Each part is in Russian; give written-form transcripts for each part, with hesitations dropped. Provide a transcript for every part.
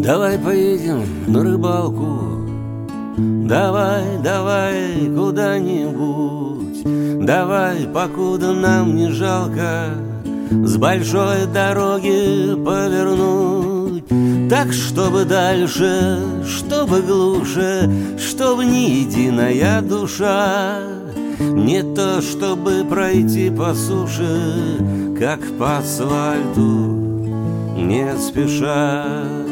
Давай поедем на рыбалку, давай, давай куда-нибудь, давай, покуда нам не жалко с большой дороги повернуть. Так, чтобы дальше, чтобы глуше, чтобы ни единая душа, не то, чтобы пройти по суше, как по асфальту, не спеша.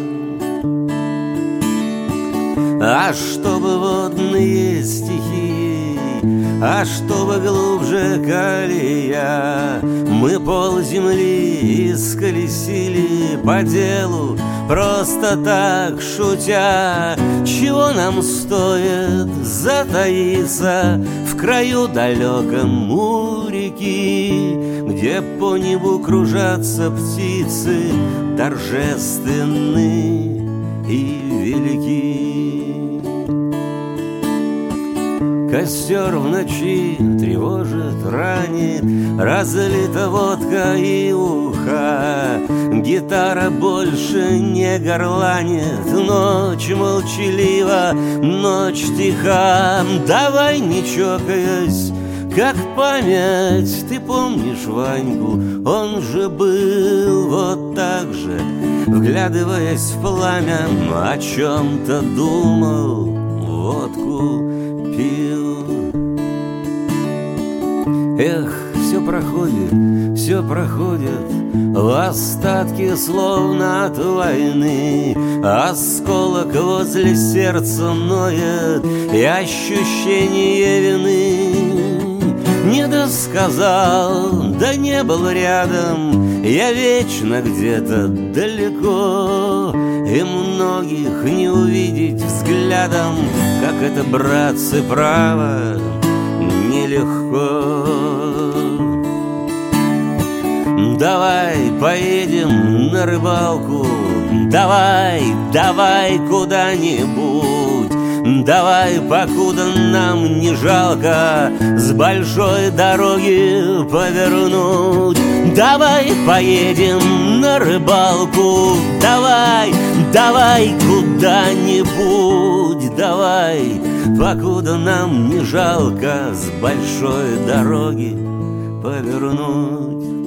А чтобы водные стихи, а чтобы глубже колея, мы полземли исколесили по делу, просто так шутя. Чего нам стоит затаиться в краю далеком у реки, где по небу кружатся птицы торжественны и велики. Костер в ночи тревожит, ранит, разлита водка и уха. Гитара больше не горланит, ночь молчалива, ночь тиха. Давай, не чокаясь, как память, ты помнишь Ваньку? Он же был вот так же, вглядываясь в пламя, о чем-то думал, водку пил. Эх, все проходит, в остатки словно от войны. Осколок возле сердца ноет, и ощущение вины. Не досказал, да не был рядом, я вечно где-то далеко, и многих не увидеть взглядом, как это, братцы, право, нелегко. Давай поедем на рыбалку, давай, давай куда-нибудь, давай, покуда нам не жалко с большой дороги повернуть. Давай поедем на рыбалку, давай, давай куда-нибудь, давай, покуда нам не жалко с большой дороги повернуть.